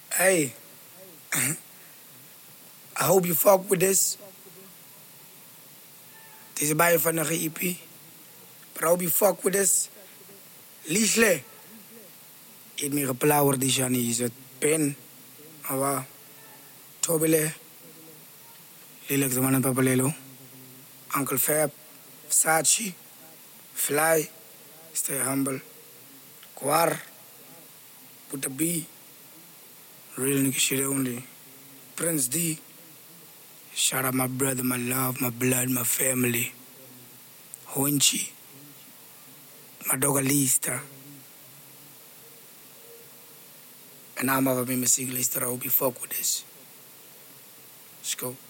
Hey, I hope you fuck with this. This is bij van een EP. But I hope you fuck with this. Lisle. Eet me geplauwer die Jani is het pen. Awa. Tobile. Lelijk de man en papalelo. Uncle Fab. Sachi. Fly. Stay humble. Kwar. Put a B. Real nigga shit only. Prince D. Shout out my brother, my love, my blood, my family. Honchi. My dog Alista. En I'm over me sigla. I hope you fuck with this. Let's go.